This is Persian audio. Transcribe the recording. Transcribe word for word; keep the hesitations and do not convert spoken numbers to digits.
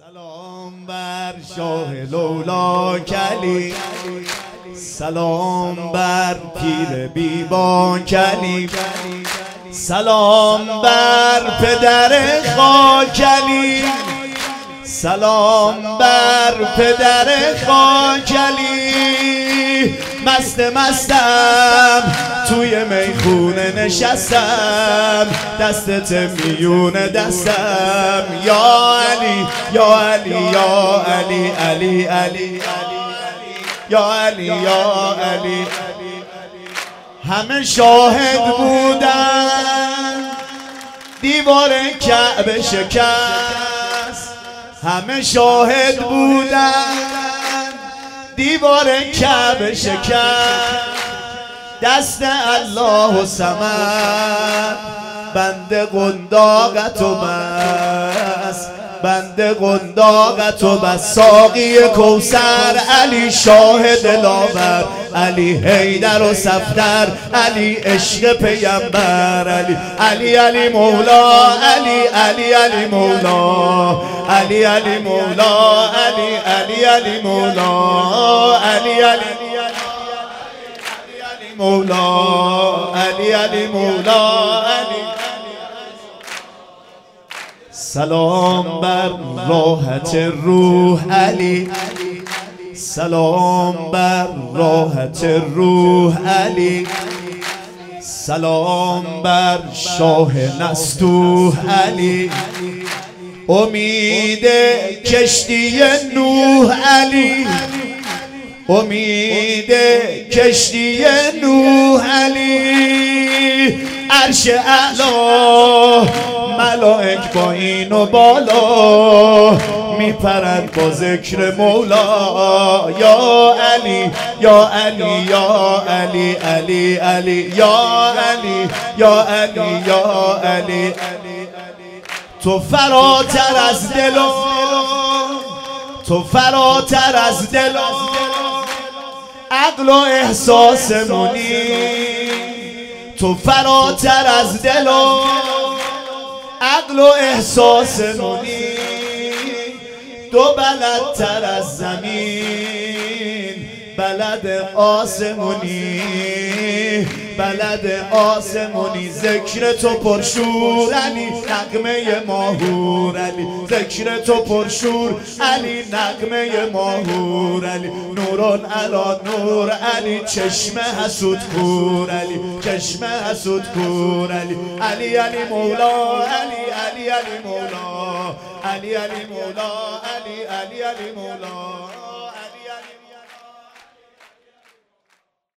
سلام بر شاه لولا کلی، سلام بر پیر بیبا کلی، سلام بر پدر خاکلی، سلام بر پدر خاکلی. مست مستم توی میخونه نشستم، دستت میون دستم، یا علی یا علی یا علی علی علی یا علی یا علی. همه شاهد بودن دیوار کعبه شکست، همه شاهد بودن دیوار کعبه شکست. دست الله و صمد بنده قنداقت و بس، بنده قنداقت و بس. ساقی کوثر علی شاه دلاور، علی حیدر و صفدر، علی عشق پیغمبر، علی علی علی مولا، علی علی علی مولا، علی علی مولا، علی علی علی مولا، علی علی مولا، علی علی مولا، علی. سلام بر راحت روح علی، سلام بر راحت روح علی، سلام بر شاه نستوح علی، امید کشتی نوح علی، امید کشتی نوح علی. عرش اعلا ملائک با این و بالا میپرند با ذکر مولا، یا علی یا علی یا علی علی علی یا علی یا علی یا علی. تو فراتر از دل و تو فراتر از دل و عقل و احساسمونی، تو فراتر از دل و عقل و احساسمونی، دو بلدتر از زمین بلد آسمونی، بلد آسمونی. ذکر تو پرشور علی نغمه ماهور علی، ذکر تو پرشور علی نغمه ماهور علی. نوران علا نور علی، چشم حسود کور علی، چشم حسود کور علی. علی علی مولا، علی علی علی مولا، علی علی مولا، علی علی علی مولا.